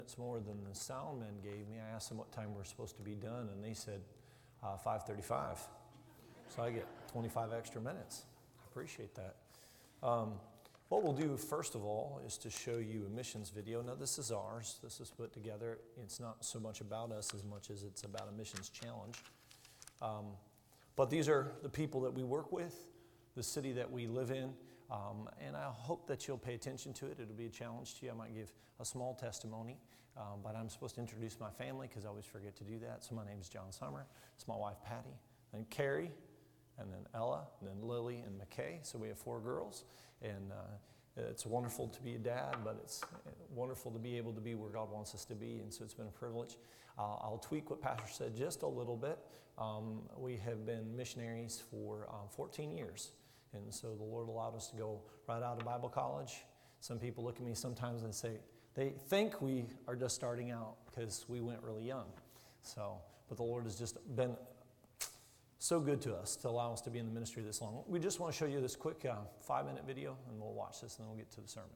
It's more than the sound men gave me. I asked them what time we're supposed to be done, and they said 5:35. So I get 25 extra minutes. I appreciate that. What we'll do first of all is to show you a missions video. Now this is ours. This is put together. It's not so much about us as much as it's about a missions challenge. But these are the people that we work with, the city that we live in. And I hope that you'll pay attention to it. It'll be a challenge to you. I might give a small testimony, but I'm supposed to introduce my family because I always forget to do that. So my name is John Summer. It's my wife, Patty, and Carrie, and then Ella, and then Lily and McKay. So we have 4 girls, and it's wonderful to be a dad, but it's wonderful to be able to be where God wants us to be, and so it's been a privilege. I'll tweak what Pastor said just a little bit. We have been missionaries for 14 years. And so the Lord allowed us to go right out of Bible college. Some people look at me sometimes and say, they think we are just starting out because we went really young. But the Lord has just been so good to us to allow us to be in the ministry this long. We just want to show you this quick 5-minute video, and we'll watch this, and then we'll get to the sermon.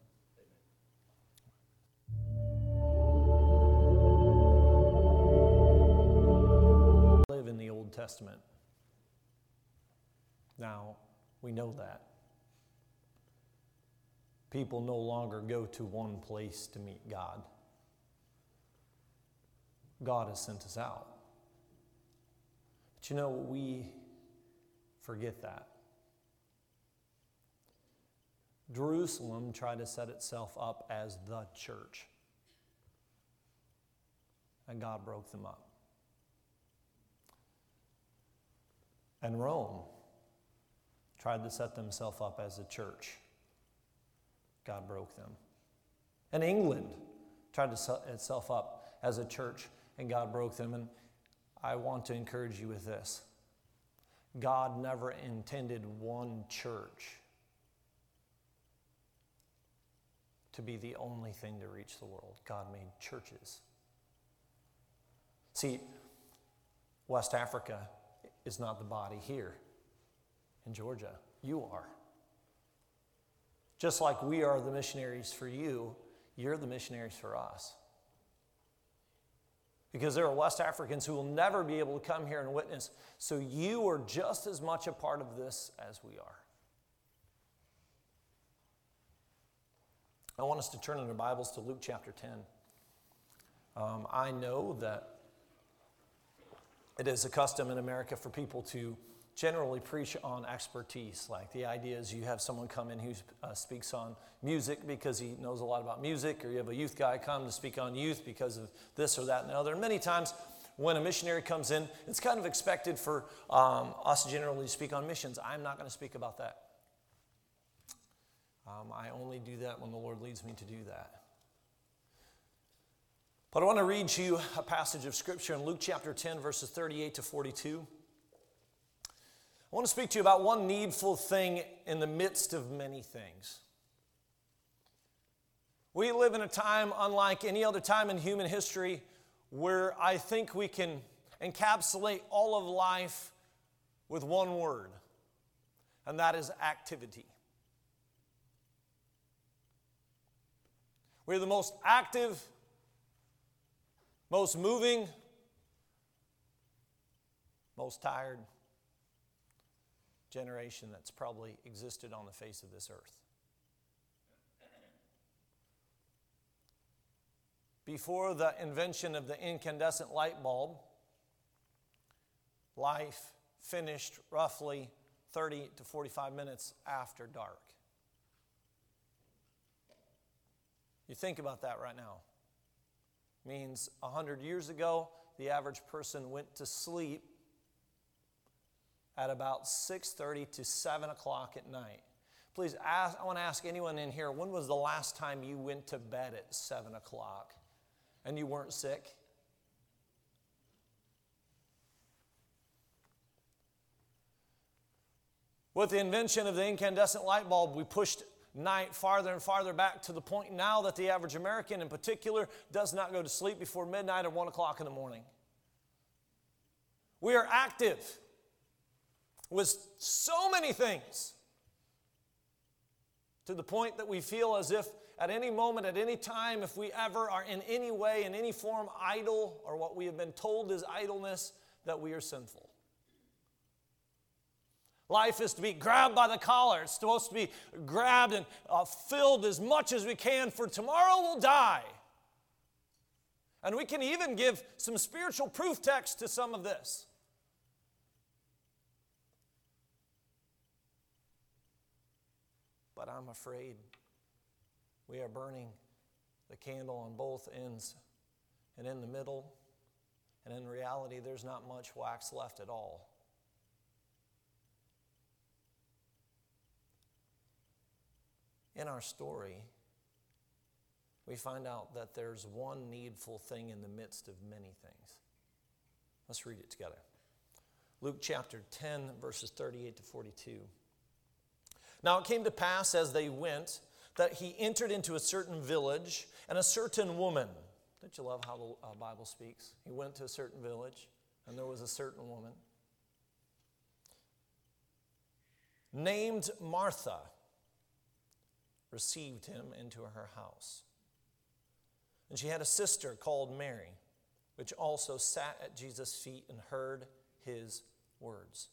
Live in the Old Testament. Now, we know that. People no longer go to one place to meet God. God has sent us out. But you know, we forget that. Jerusalem tried to set itself up as the church. And God broke them up. And Rome tried to set themselves up as a church. God broke them. And England tried to set itself up as a church, and God broke them. And I want to encourage you with this. God never intended one church to be the only thing to reach the world. God made churches. See, West Africa is not the body here. In Georgia, you are. Just like we are the missionaries for you, you're the missionaries for us. Because there are West Africans who will never be able to come here and witness, so you are just as much a part of this as we are. I want us to turn in our Bibles to Luke chapter 10. I know that it is a custom in America for people to generally preach on expertise. Like the idea is you have someone come in who speaks on music because he knows a lot about music, or you have a youth guy come to speak on youth because of this or that and the other. And many times when a missionary comes in, it's kind of expected for us generally to speak on missions. I'm not going to speak about that. I only do that when the Lord leads me to do that. But I want to read to you a passage of Scripture in Luke chapter 10, verses 38 to 42. I want to speak to you about one needful thing in the midst of many things. We live in a time unlike any other time in human history where I think we can encapsulate all of life with one word, and that is activity. We're the most active, most moving, most tired generation that's probably existed on the face of this earth. Before the invention of the incandescent light bulb, life finished roughly 30 to 45 minutes after dark. You think about that right now. Means 100 years ago, the average person went to sleep at about 6:30 to 7 o'clock at night. Please, I want to ask anyone in here, when was the last time you went to bed at 7 o'clock and you weren't sick? With the invention of the incandescent light bulb, we pushed night farther and farther back to the point now that the average American in particular does not go to sleep before midnight or 1 o'clock in the morning. We are active with so many things to the point that we feel as if at any moment, at any time, if we ever are in any way, in any form, idle, or what we have been told is idleness, that we are sinful. Life is to be grabbed by the collar. It's supposed to be grabbed and filled as much as we can, for tomorrow we'll die. And we can even give some spiritual proof text to some of this. But I'm afraid we are burning the candle on both ends and in the middle. And in reality, there's not much wax left at all. In our story, we find out that there's one needful thing in the midst of many things. Let's read it together. Luke chapter 10, verses 38 to 42. Now it came to pass as they went that he entered into a certain village, and a certain woman. Don't you love how the Bible speaks? He went to a certain village, and there was a certain woman named Martha, received him into her house. And she had a sister called Mary, which also sat at Jesus' feet and heard his words.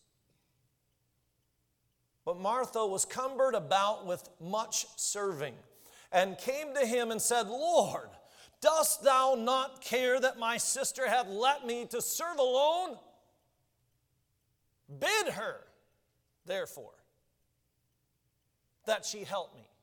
But Martha was cumbered about with much serving, and came to him and said, Lord, dost thou not care that my sister hath let me to serve alone? Bid her, therefore, that she help me.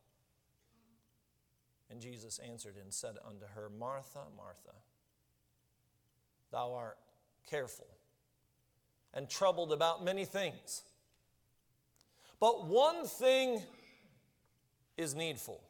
And Jesus answered and said unto her, Martha, Martha, thou art careful and troubled about many things. But one thing is needful.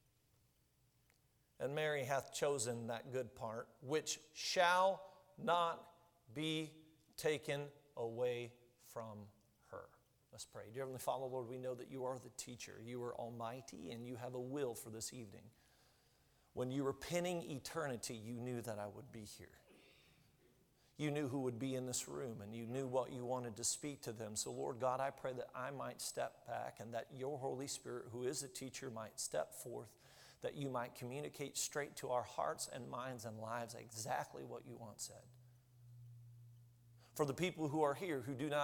And Mary hath chosen that good part, which shall not be taken away from her. Let's pray. Dear Heavenly Father, Lord, we know that you are the teacher. You are almighty, and you have a will for this evening. When you were penning eternity, you knew that I would be here. You knew who would be in this room, and you knew what you wanted to speak to them. So, Lord God, I pray that I might step back, and that your Holy Spirit, who is a teacher, might step forth, that you might communicate straight to our hearts and minds and lives exactly what you want said. For the people who are here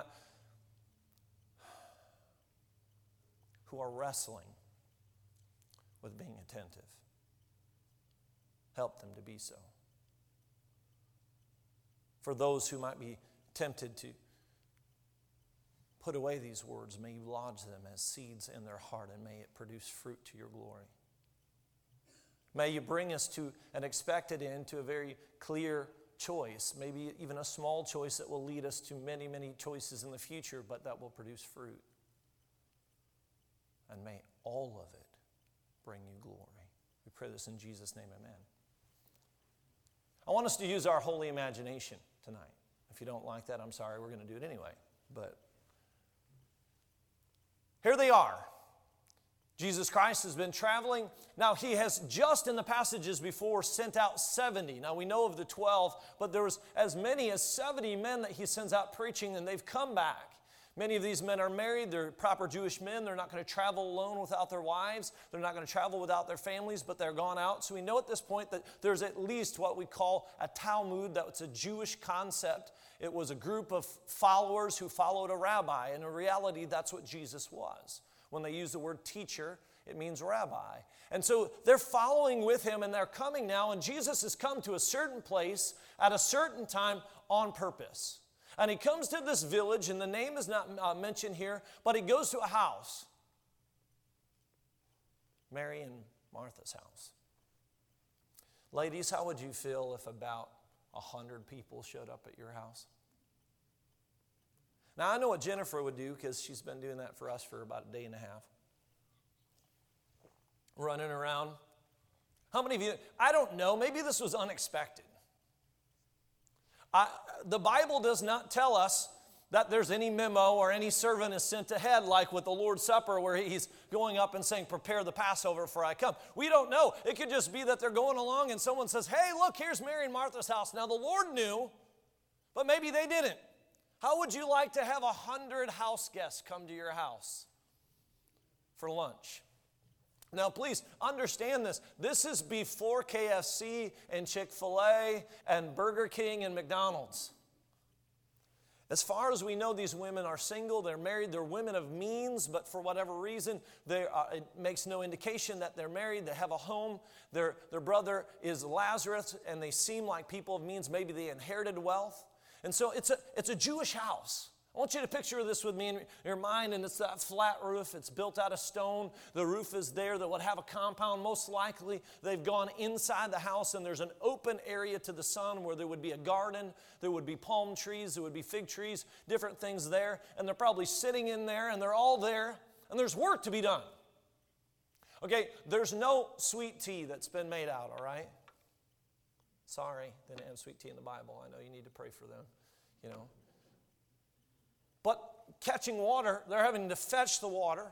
who are wrestling with being attentive, help them to be so. For those who might be tempted to put away these words, may you lodge them as seeds in their heart, and may it produce fruit to your glory. May you bring us to an expected end, to a very clear choice, maybe even a small choice that will lead us to many, many choices in the future, but that will produce fruit. And may all of it bring you glory. We pray this in Jesus' name, amen. I want us to use our holy imagination tonight. If you don't like that, I'm sorry, we're going to do it anyway. But here they are. Jesus Christ has been traveling. Now, he has just in the passages before sent out 70. Now, we know of the 12, but there was as many as 70 men that he sends out preaching, and they've come back. Many of these men are married. They're proper Jewish men. They're not going to travel alone without their wives. They're not going to travel without their families, but they're gone out. So we know at this point that there's at least what we call a Talmud. That's a Jewish concept. It was a group of followers who followed a rabbi. And in reality, that's what Jesus was. When they use the word teacher, it means rabbi. And so they're following with him, and they're coming now. And Jesus has come to a certain place at a certain time on purpose. And he comes to this village, and the name is not mentioned here, but he goes to a house. Mary and Martha's house. Ladies, how would you feel if about 100 people showed up at your house? Now, I know what Jennifer would do, because she's been doing that for us for about a day and a half. Running around. How many of you, I don't know, maybe this was unexpected. The Bible does not tell us that there's any memo or any servant is sent ahead like with the Lord's Supper where he's going up and saying, prepare the Passover for I come. We don't know. It could just be that they're going along and someone says, hey, look, here's Mary and Martha's house. Now the Lord knew, but maybe they didn't. How would you like to have 100 house guests come to your house for lunch? Now, please understand this. This is before KFC and Chick-fil-A and Burger King and McDonald's. As far as we know, these women are single, they're married, they're women of means, but for whatever reason, it makes no indication that they're married, they have a home. Their brother is Lazarus, and they seem like people of means. Maybe they inherited wealth. And so it's a Jewish house. I want you to picture this with me in your mind, and it's that flat roof. It's built out of stone. The roof is there that would have a compound. Most likely, they've gone inside the house, and there's an open area to the sun where there would be a garden. There would be palm trees. There would be fig trees, different things there. And they're probably sitting in there, and they're all there, and there's work to be done. Okay, there's no sweet tea that's been made out, all right? Sorry, they didn't have sweet tea in the Bible. I know you need to pray for them, you know. But catching water, they're having to fetch the water.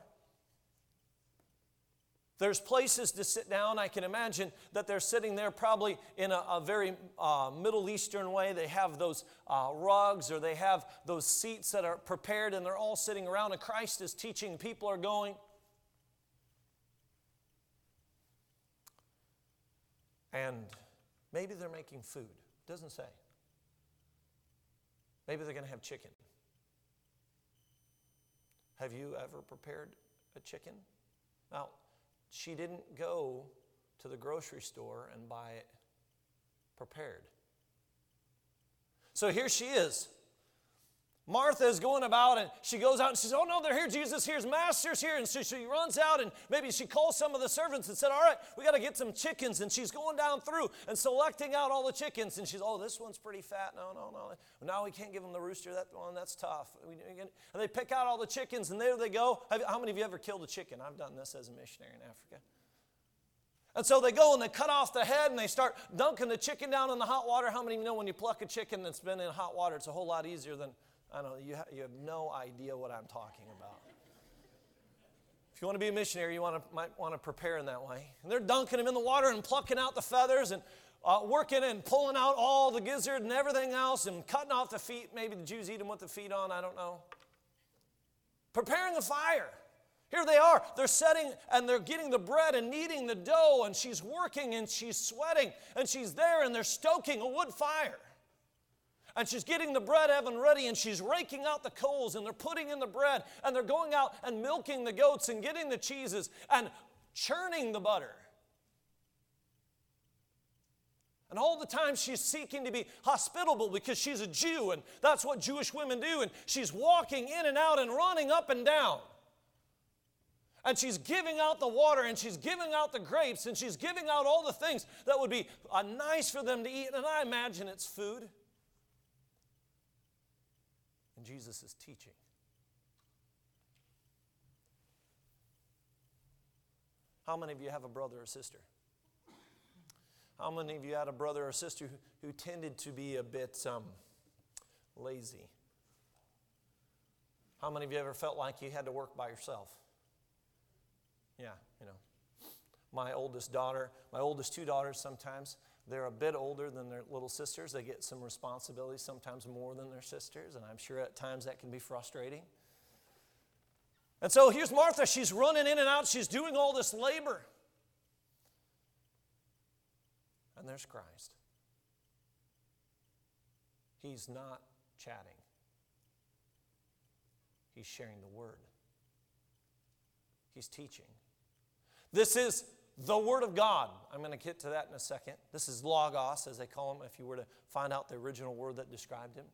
There's places to sit down. I can imagine that they're sitting there probably in a very Middle Eastern way. They have those rugs, or they have those seats that are prepared, and they're all sitting around, and Christ is teaching. People are going. And maybe they're making food. It doesn't say. Maybe they're going to have chicken. Have you ever prepared a chicken? Now, she didn't go to the grocery store and buy it prepared. So here she is. Martha is going about, and she goes out and she says, "Oh no, they're here, Jesus here's, Master's here." And so she runs out, and maybe she calls some of the servants and said, "All right, we got to get some chickens." And she's going down through and selecting out all the chickens. And she's, "Oh, this one's pretty fat. No. Now we can't give them the rooster. That one, that's tough." And they pick out all the chickens, and there they go. How many of you ever killed a chicken? I've done this as a missionary in Africa. And so they go and they cut off the head, and they start dunking the chicken down in the hot water. How many of you know when you pluck a chicken that's been in hot water, it's a whole lot easier than... I don't know, you have no idea what I'm talking about. If you want to be a missionary, you might want to prepare in that way. And they're dunking them in the water and plucking out the feathers and working and pulling out all the gizzard and everything else and cutting off the feet. Maybe the Jews eat them with the feet on, I don't know. Preparing a fire. Here they are. They're setting and they're getting the bread and kneading the dough, and she's working and she's sweating and she's there, and they're stoking a wood fire. And she's getting the bread oven ready, and she's raking out the coals, and they're putting in the bread, and they're going out and milking the goats and getting the cheeses and churning the butter. And all the time she's seeking to be hospitable because she's a Jew, and that's what Jewish women do. And she's walking in and out and running up and down. And she's giving out the water, and she's giving out the grapes, and she's giving out all the things that would be nice for them to eat. And I imagine it's food. And Jesus is teaching. How many of you have a brother or sister? How many of you had a brother or sister who tended to be a bit lazy? How many of you ever felt like you had to work by yourself? Yeah, you know. My oldest two daughters sometimes, they're a bit older than their little sisters. They get some responsibilities, sometimes more than their sisters, and I'm sure at times that can be frustrating. And so here's Martha. She's running in and out. She's doing all this labor. And there's Christ. He's not chatting. He's sharing the word. He's teaching. This is the Word of God. I'm going to get to that in a second. This is Logos, as they call him, if you were to find out the original word that described him.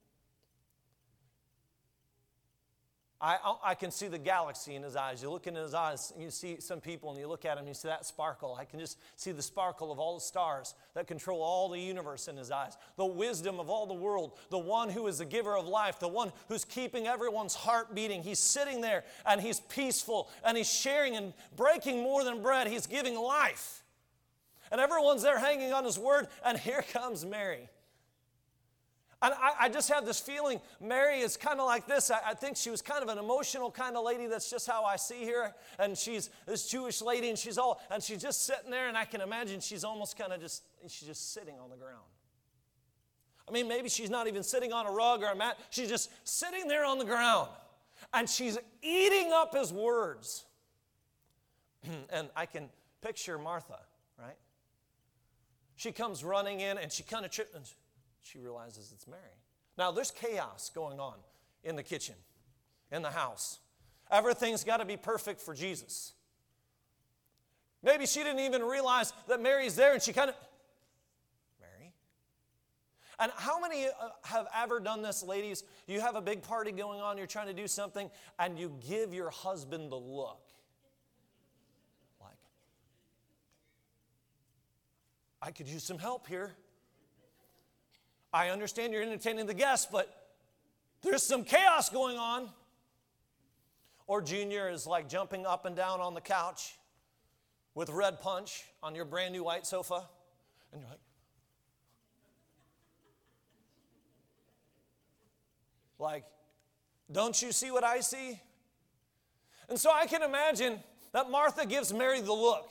I can see the galaxy in his eyes. You look in his eyes, and you see some people, and you look at him, and you see that sparkle. I can just see the sparkle of all the stars that control all the universe in his eyes. The wisdom of all the world. The one who is the giver of life. The one who's keeping everyone's heart beating. He's sitting there, and he's peaceful, and he's sharing and breaking more than bread. He's giving life. And everyone's there hanging on his word, and here comes Mary. And I just have this feeling Mary is kind of like this. I think she was kind of an emotional kind of lady. That's just how I see her. And she's this Jewish lady, and she's just sitting there, and I can imagine she's almost she's just sitting on the ground. I mean, maybe she's not even sitting on a rug or a mat. She's just sitting there on the ground. And she's eating up his words. And I can picture Martha, right? She comes running in and she kind of trips and she realizes it's Mary. Now, there's chaos going on in the kitchen, in the house. Everything's got to be perfect for Jesus. Maybe she didn't even realize that Mary's there and she kind of, Mary? And how many have ever done this, ladies? You have a big party going on, you're trying to do something, and you give your husband the look. Like, I could use some help here. I understand you're entertaining the guests, but there's some chaos going on. Or Junior is like jumping up and down on the couch with red punch on your brand new white sofa. And you're like, don't you see what I see? And so I can imagine that Martha gives Mary the look.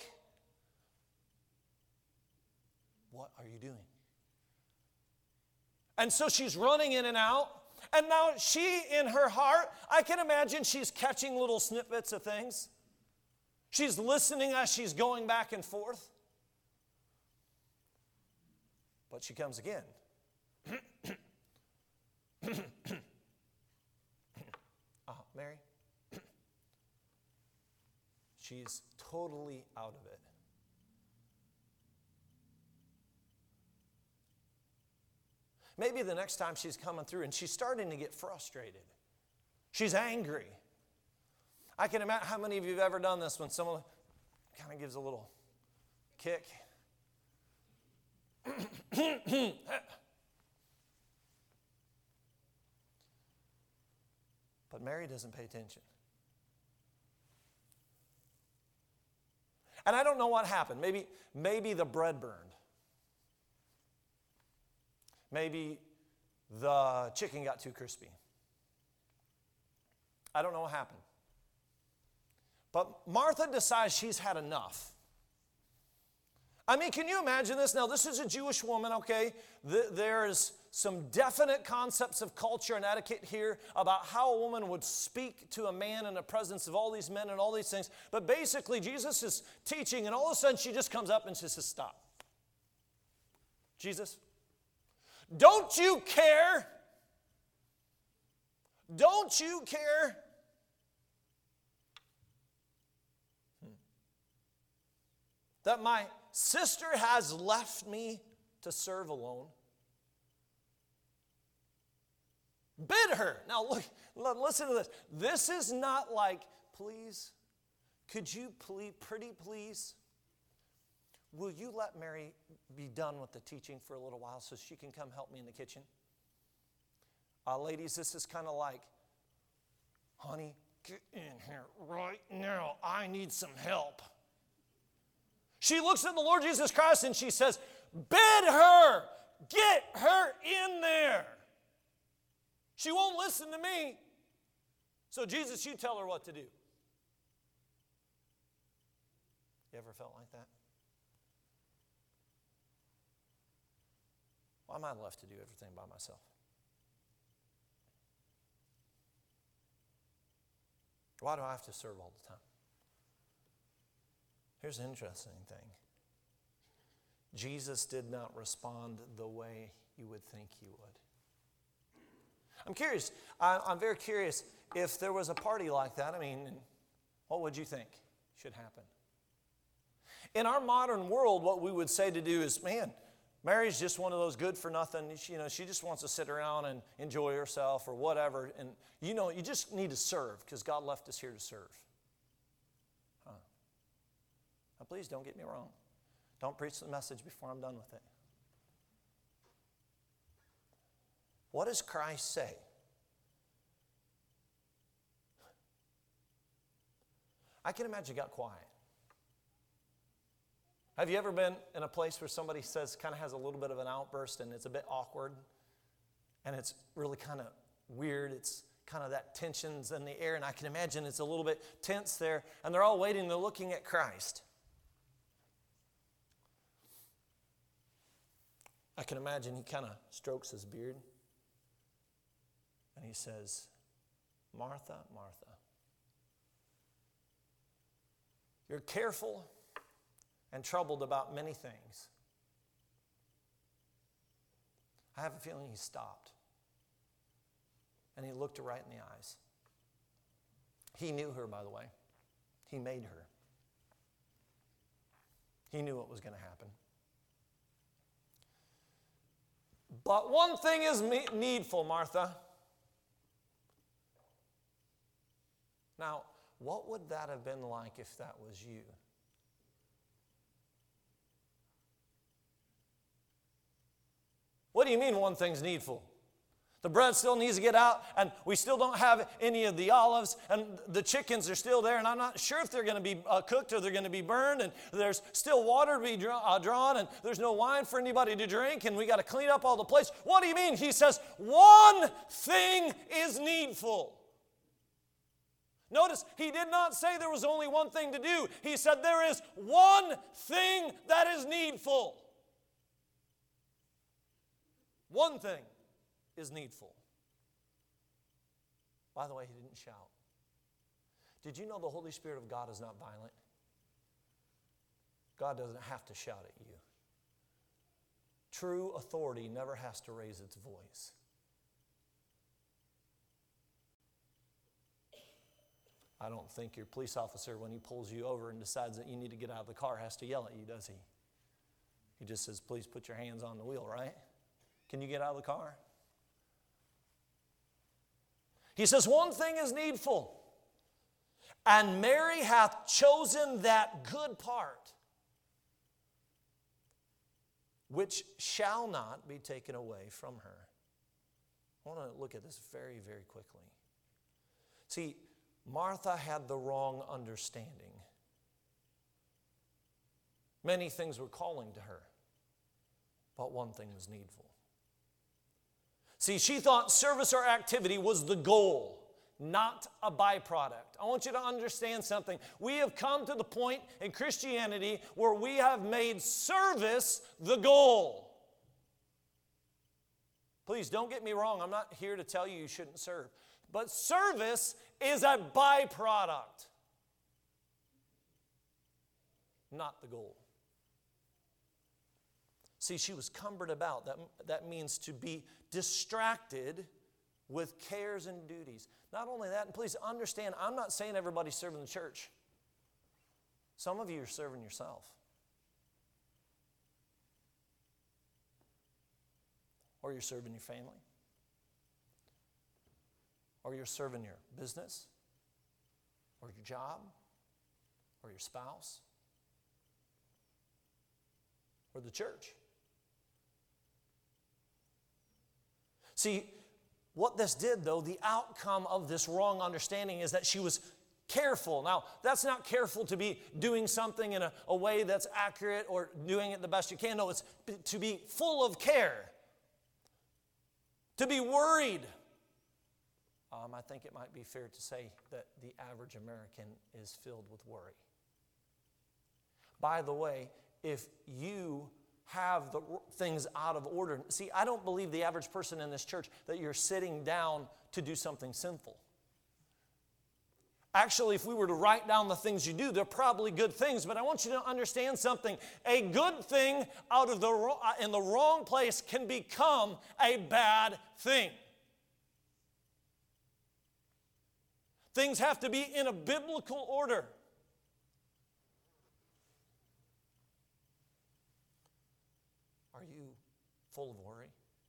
What are you doing? And so she's running in and out. And now she, in her heart, I can imagine she's catching little snippets of things. She's listening as she's going back and forth. But she comes again. Mary? She's totally out of it. Maybe the next time she's coming through and she's starting to get frustrated. She's angry. I can imagine how many of you have ever done this when someone kind of gives a little kick. But Mary doesn't pay attention. And I don't know what happened. Maybe the bread burned. Maybe the chicken got too crispy. I don't know what happened. But Martha decides she's had enough. I mean, can you imagine this? Now, this is a Jewish woman, okay? There's some definite concepts of culture and etiquette here about how a woman would speak to a man in the presence of all these men and all these things. But basically, Jesus is teaching, and all of a sudden, she just comes up and she says, stop. Jesus, don't you care? Don't you care? That my sister has left me to serve alone? Bid her. Now look, listen to this. This is not like, please, could you pretty please, will you let Mary be done with the teaching for a little while so she can come help me in the kitchen? Ladies, this is kind of like, honey, get in here right now. I need some help. She looks at the Lord Jesus Christ and she says, bid her, get her in there. She won't listen to me. So Jesus, you tell her what to do. You ever felt like that? Why am I left to do everything by myself? Why do I have to serve all the time? Here's an interesting thing. Jesus did not respond the way you would think he would. I'm curious. I'm very curious if there was a party like that. I mean, what would you think should happen? In our modern world, what we would say to do is, man, Mary's just one of those good for nothing. She just wants to sit around and enjoy herself or whatever. And you just need to serve because God left us here to serve. Now, please don't get me wrong. Don't preach the message before I'm done with it. What does Christ say? I can imagine it got quiet. Have you ever been in a place where somebody kind of has a little bit of an outburst and it's a bit awkward and it's really kind of weird? It's kind of that tension's in the air, and I can imagine it's a little bit tense there, and they're all waiting, they're looking at Christ. I can imagine he kind of strokes his beard and he says, Martha, Martha, You're careful and troubled about many things. I have a feeling he stopped. And he looked her right in the eyes. He knew her, by the way. He made her. He knew what was going to happen. But one thing is needful, Martha. Now, what would that have been like if that was you? What do you mean one thing's needful? The bread still needs to get out, and we still don't have any of the olives, and the chickens are still there, and I'm not sure if they're going to be cooked or they're going to be burned, and there's still water to be drawn, and there's no wine for anybody to drink, and we got to clean up all the place. What do you mean? He says, one thing is needful. Notice, he did not say there was only one thing to do. He said there is one thing that is needful. One thing is needful. By the way, he didn't shout. Did you know the Holy Spirit of God is not violent? God doesn't have to shout at you. True authority never has to raise its voice. I don't think your police officer, when he pulls you over and decides that you need to get out of the car, has to yell at you, does he? He just says, please put your hands on the wheel, right? Can you get out of the car? He says, one thing is needful, and Mary hath chosen that good part, which shall not be taken away from her. I want to look at this very, very quickly. See, Martha had the wrong understanding. Many things were calling to her, but one thing was needful. See, she thought service or activity was the goal, not a byproduct. I want you to understand something. We have come to the point in Christianity where we have made service the goal. Please don't get me wrong. I'm not here to tell you shouldn't serve. But service is a byproduct, not the goal. See, she was cumbered about. That means to be distracted with cares and duties. Not only that, and please understand, I'm not saying everybody's serving the church. Some of you are serving yourself. Or you're serving your family. Or you're serving your business. Or your job. Or your spouse. Or the church. See, what this did, though, the outcome of this wrong understanding is that she was careful. Now, that's not careful to be doing something in a way that's accurate or doing it the best you can. No, it's to be full of care. To be worried. I think it might be fair to say that the average American is filled with worry. By the way, if you have the things out of order. See, I don't believe the average person in this church that you're sitting down to do something sinful. Actually, if we were to write down the things you do, they're probably good things, but I want you to understand something. A good thing out of in the wrong place can become a bad thing. Things have to be in a biblical order. Are you full of worry?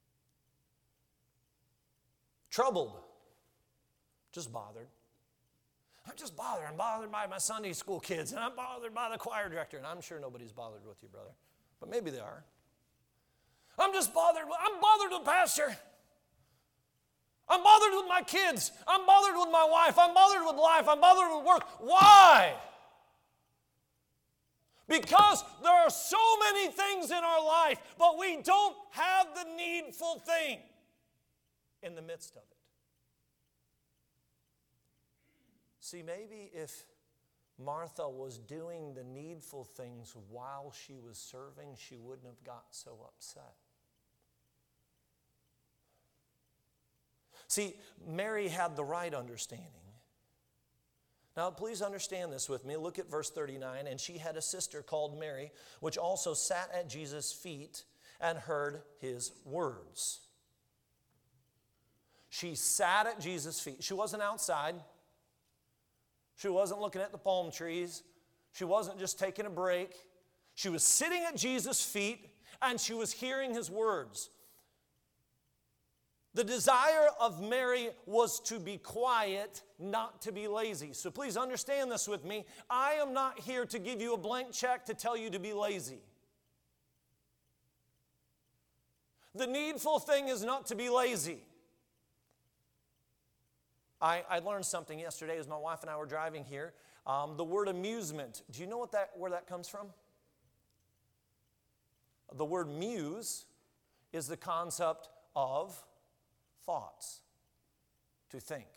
Troubled? Just bothered? I'm just bothered. I'm bothered by my Sunday school kids, and I'm bothered by the choir director, and I'm sure nobody's bothered with you, brother, but maybe they are. I'm just bothered. I'm bothered with pastor. I'm bothered with my kids. I'm bothered with my wife. I'm bothered with life. I'm bothered with work. Why? Because there are so many things in our life, but we don't have the needful thing in the midst of it. See, maybe if Martha was doing the needful things while she was serving, she wouldn't have got so upset. See, Mary had the right understanding Now, please understand this with me. Look at verse 39. And she had a sister called Mary, which also sat at Jesus' feet and heard his words. She sat at Jesus' feet. She wasn't outside. She wasn't looking at the palm trees. She wasn't just taking a break. She was sitting at Jesus' feet and she was hearing his words. The desire of Mary was to be quiet, not to be lazy. So please understand this with me. I am not here to give you a blank check to tell you to be lazy. The needful thing is not to be lazy. I learned something yesterday as my wife and I were driving here. The word amusement. Do you know where that comes from? The word muse is the concept of thoughts, to think.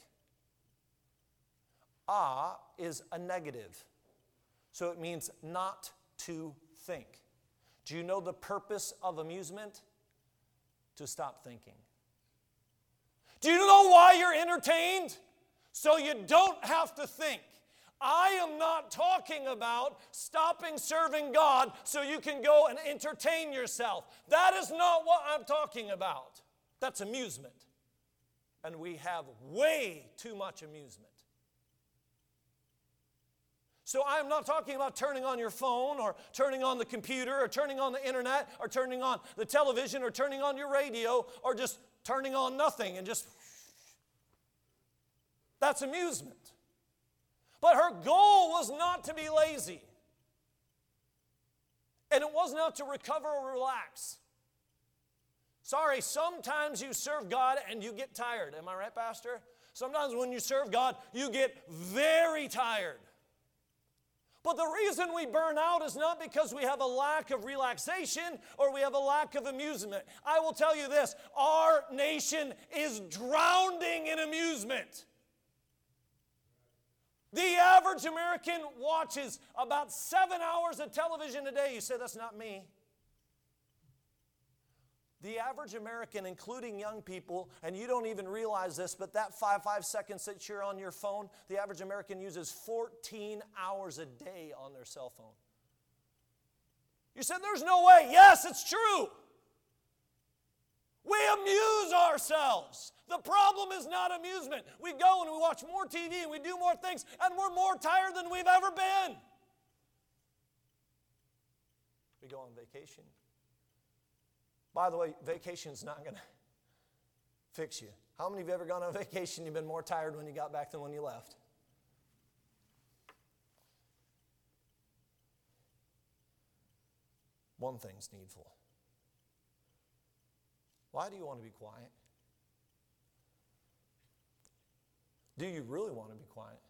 Is a negative, so it means not to think. Do you know the purpose of amusement? To stop thinking. Do you know why you're entertained? So you don't have to think. I am not talking about stopping serving God so you can go and entertain yourself. That is not what I'm talking about. That's amusement. And we have way too much amusement. So I'm not talking about turning on your phone or turning on the computer or turning on the internet or turning on the television or turning on your radio or just turning on nothing and just... That's amusement. But her goal was not to be lazy. And it was not to recover or relax. Sorry, sometimes you serve God and you get tired. Am I right, Pastor? Sometimes when you serve God, you get very tired. But the reason we burn out is not because we have a lack of relaxation or we have a lack of amusement. I will tell you this, our nation is drowning in amusement. The average American watches about 7 hours of television a day. You say, that's not me. The average American, including young people, and you don't even realize this, but that 5 seconds that you're on your phone, the average American uses 14 hours a day on their cell phone. You said, there's no way. Yes, it's true. We amuse ourselves. The problem is not amusement. We go and we watch more TV and we do more things, and we're more tired than we've ever been. We go on vacation. By the way, vacation's not going to fix you. How many of you have ever gone on vacation and you've been more tired when you got back than when you left? One thing's needful. Why do you want to be quiet? Do you really want to be quiet?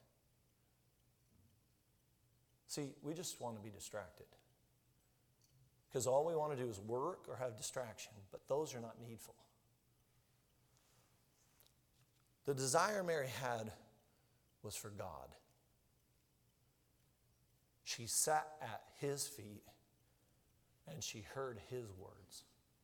See, we just want to be distracted. Because all we want to do is work or have distraction, but those are not needful. The desire Mary had was for God. She sat at his feet and she heard his words.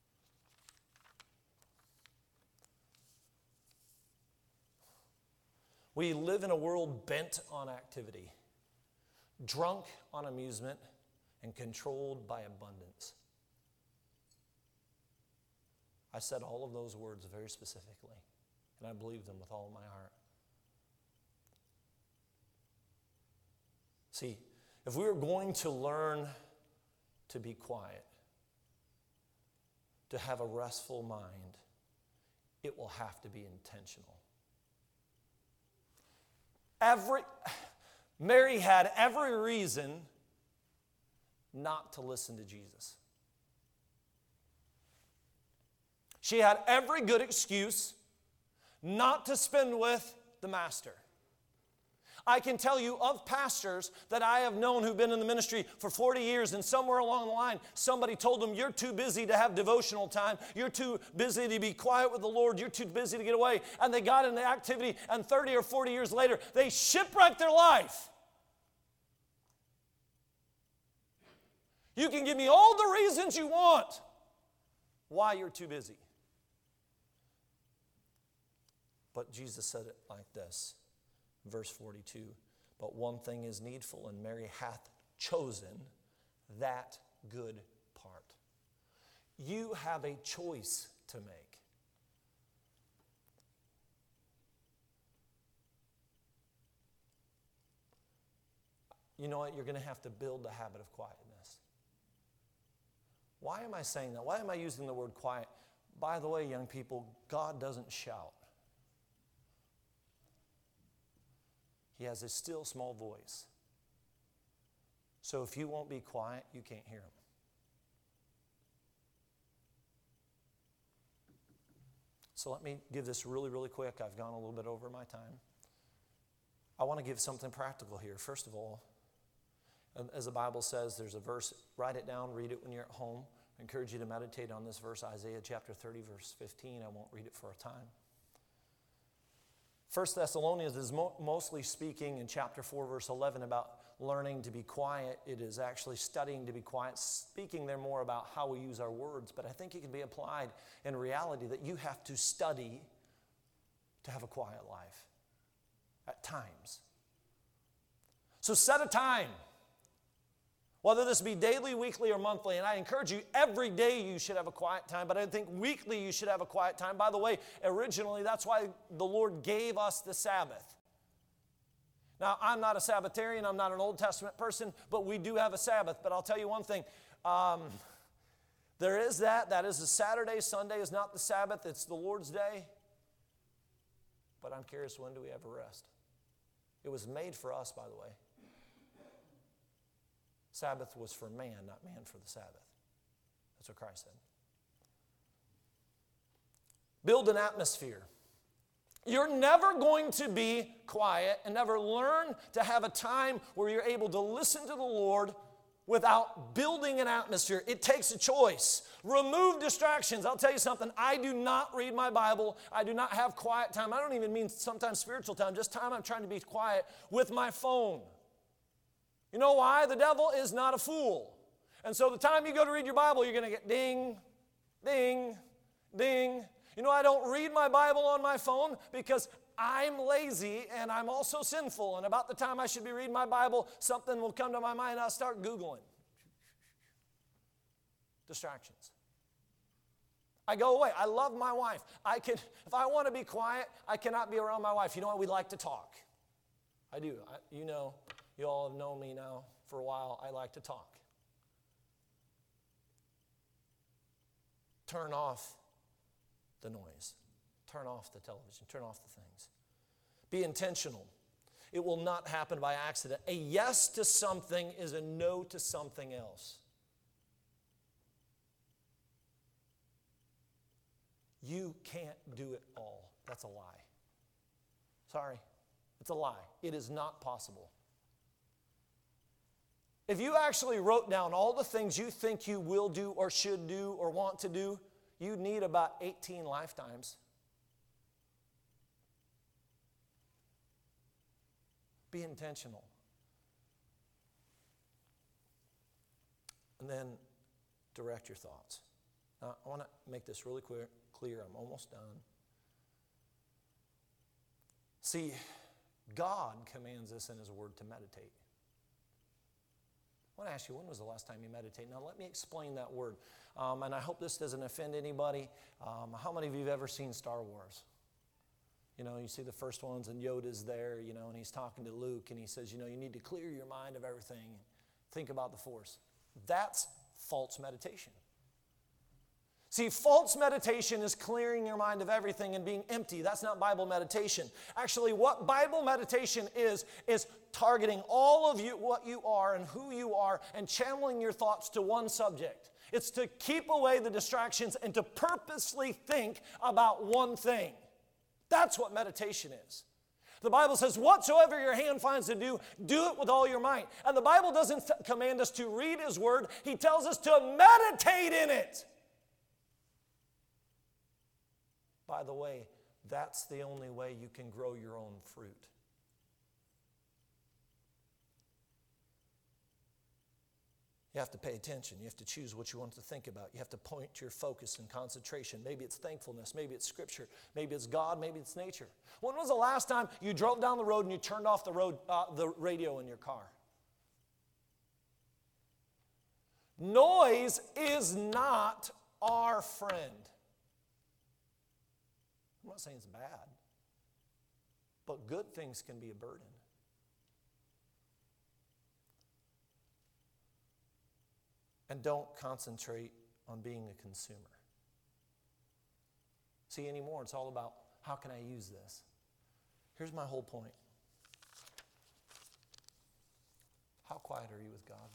We live in a world bent on activity, drunk on amusement, and controlled by abundance. I said all of those words very specifically, and I believe them with all my heart. See, if we are going to learn to be quiet, to have a restful mind, it will have to be intentional. Mary had every reason not to listen to Jesus. She had every good excuse not to spend with the Master. I can tell you of pastors that I have known who've been in the ministry for 40 years, and somewhere along the line, somebody told them, you're too busy to have devotional time. You're too busy to be quiet with the Lord. You're too busy to get away. And they got in the activity, and 30 or 40 years later, they shipwrecked their life. You can give me all the reasons you want why you're too busy. But Jesus said it like this. Verse 42, But one thing is needful, and Mary hath chosen that good part. You have a choice to make. You know what? You're going to have to build the habit of quietness. Why am I saying that? Why am I using the word quiet? By the way, young people, God doesn't shout. He has a still small voice. So if you won't be quiet, you can't hear him. So let me give this really, really quick. I've gone a little bit over my time. I want to give something practical here. First of all, as the Bible says, there's a verse. Write it down, read it when you're at home. I encourage you to meditate on this verse, Isaiah chapter 30, verse 15. I won't read it for a time. 1 Thessalonians is mostly speaking in chapter 4, verse 11 about learning to be quiet. It is actually studying to be quiet, speaking there more about how we use our words. But I think it can be applied in reality that you have to study to have a quiet life at times. So set a time. Whether this be daily, weekly, or monthly, and I encourage you, every day you should have a quiet time, but I think weekly you should have a quiet time. By the way, originally that's why the Lord gave us the Sabbath. Now, I'm not a Sabbatarian, I'm not an Old Testament person, but we do have a Sabbath. But I'll tell you one thing, there is that is a Saturday. Sunday is not the Sabbath, it's the Lord's day. But I'm curious, when do we ever rest? It was made for us, by the way. Sabbath was for man, not man for the Sabbath. That's what Christ said. Build an atmosphere. You're never going to be quiet and never learn to have a time where you're able to listen to the Lord without building an atmosphere. It takes a choice. Remove distractions. I'll tell you something. I do not read my Bible. I do not have quiet time. I don't even mean sometimes spiritual time, just time I'm trying to be quiet with my phone. You know why? The devil is not a fool. And so the time you go to read your Bible, you're going to get ding, ding, ding. You know, I don't read my Bible on my phone because I'm lazy and I'm also sinful. And about the time I should be reading my Bible, something will come to my mind and I'll start Googling. Distractions. I go away. I love my wife. If I want to be quiet, I cannot be around my wife. You know what? We like to talk. I do. You all have known me now for a while. I like to talk. Turn off the noise. Turn off the television. Turn off the things. Be intentional. It will not happen by accident. A yes to something is a no to something else. You can't do it all. That's a lie. Sorry. It's a lie. It is not possible. If you actually wrote down all the things you think you will do or should do or want to do, you'd need about 18 lifetimes. Be intentional. And then direct your thoughts. Now, I want to make this really clear. I'm almost done. See, God commands us in His Word to meditate. I want to ask you, when was the last time you meditated? Now, let me explain that word. And I hope this doesn't offend anybody. How many of you have ever seen Star Wars? You know, you see the first ones and Yoda's there, you know, and he's talking to Luke and he says, you know, you need to clear your mind of everything. Think about the Force. That's false meditation. See, false meditation is clearing your mind of everything and being empty. That's not Bible meditation. Actually, what Bible meditation is targeting all of you, what you are and who you are, and channeling your thoughts to one subject. It's to keep away the distractions and to purposely think about one thing. That's what meditation is. The Bible says, whatsoever your hand finds to do, do it with all your might. And the Bible doesn't command us to read His Word. He tells us to meditate in it. By the way, that's the only way you can grow your own fruit. You have to pay attention. You have to choose what you want to think about. You have to point your focus and concentration. Maybe it's thankfulness. Maybe it's Scripture. Maybe it's God. Maybe it's nature. When was the last time you drove down the road and you turned off the radio in your car? Noise is not our friend. I'm not saying it's bad, but good things can be a burden. And don't concentrate on being a consumer. See, anymore, it's all about how can I use this? Here's my whole point. How quiet are you with God?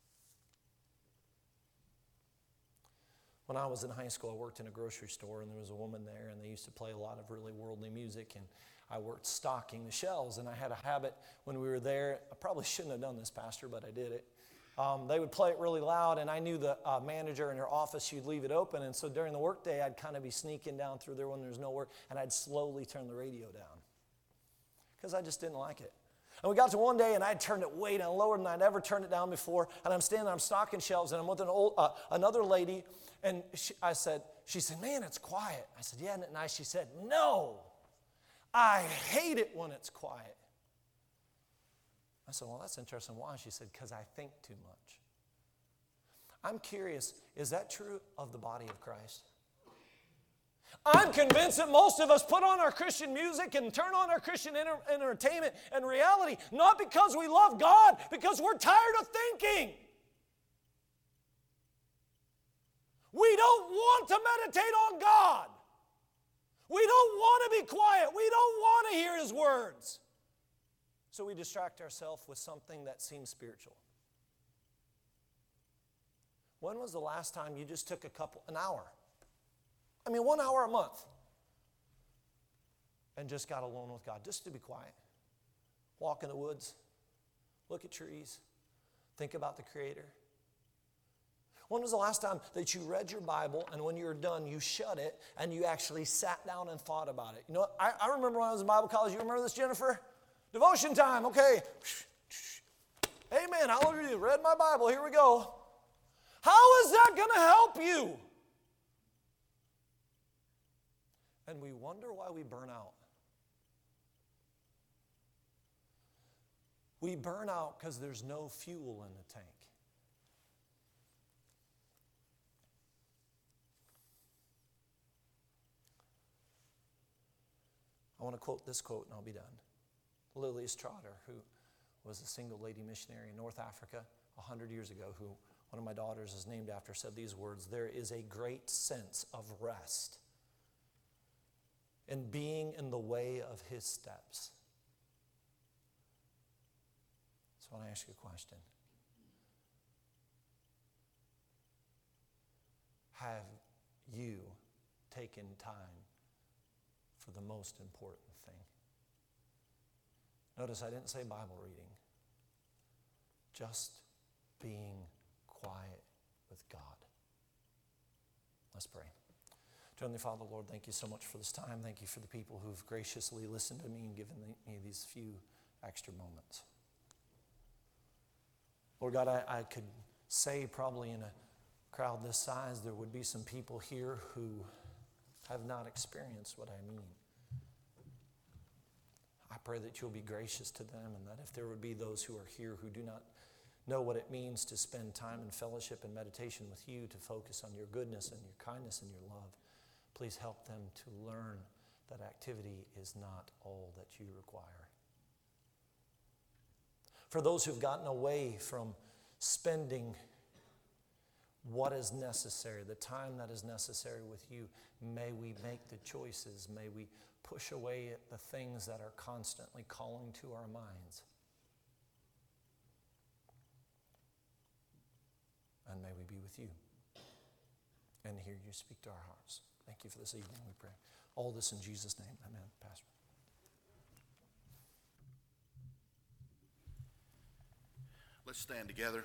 When I was in high school, I worked in a grocery store, and there was a woman there, and they used to play a lot of really worldly music, and I worked stocking the shelves, and I had a habit when we were there. I probably shouldn't have done this, Pastor, but I did it. They would play it really loud, and I knew the manager in her office, she'd leave it open, and so during the workday, I'd kind of be sneaking down through there when there's no work, and I'd slowly turn the radio down because I just didn't like it. And we got to one day, and I'd turned it way down, lower than I'd ever turned it down before, and I'm standing there, I'm stocking shelves, and I'm with another lady, and she said, man, it's quiet. I said, yeah, isn't it nice? She said, no, I hate it when it's quiet. I said, well, that's interesting. Why? She said, because I think too much. I'm curious, is that true of the body of Christ? I'm convinced that most of us put on our Christian music and turn on our Christian entertainment and reality, not because we love God, because we're tired of thinking. We don't want to meditate on God. We don't want to be quiet. We don't want to hear His words. So we distract ourselves with something that seems spiritual. When was the last time you just took an hour? 1 hour a month. And just got alone with God, just to be quiet. Walk in the woods. Look at trees. Think about the Creator. When was the last time that you read your Bible, and when you're done, you shut it, and you actually sat down and thought about it? You know what? I remember when I was in Bible college. You remember this, Jennifer? Devotion time, okay. Amen, hallelujah. Read my Bible, here we go. How is that going to help you? And we wonder why we burn out. We burn out because there's no fuel in the tank. I want to quote this quote and I'll be done. Lilias Trotter, who was a single lady missionary in North Africa 100 years ago, who one of my daughters is named after, said these words: there is a great sense of rest in being in the way of His steps. So I want to ask you a question. Have you taken time for the most important thing? Notice I didn't say Bible reading. Just being quiet with God. Let's pray. Heavenly Father, Lord, thank you so much for this time. Thank you for the people who've graciously listened to me and given me these few extra moments. Lord God, I could say probably in a crowd this size, there would be some people here who have not experienced what I mean. I pray that you'll be gracious to them, and that if there would be those who are here who do not know what it means to spend time in fellowship and meditation with you, to focus on your goodness and your kindness and your love, please help them to learn that activity is not all that you require. For those who've gotten away from spending what is necessary, the time that is necessary with you, may we make the choices, may we push away at the things that are constantly calling to our minds. And may we be with you and hear you speak to our hearts. Thank you for this evening, we pray. All this in Jesus' name. Amen. Pastor. Let's stand together.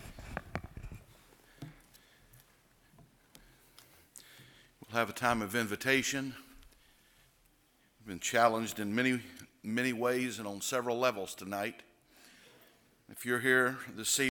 We'll have a time of invitation. We've been challenged in many ways and on several levels tonight. If you're here this evening,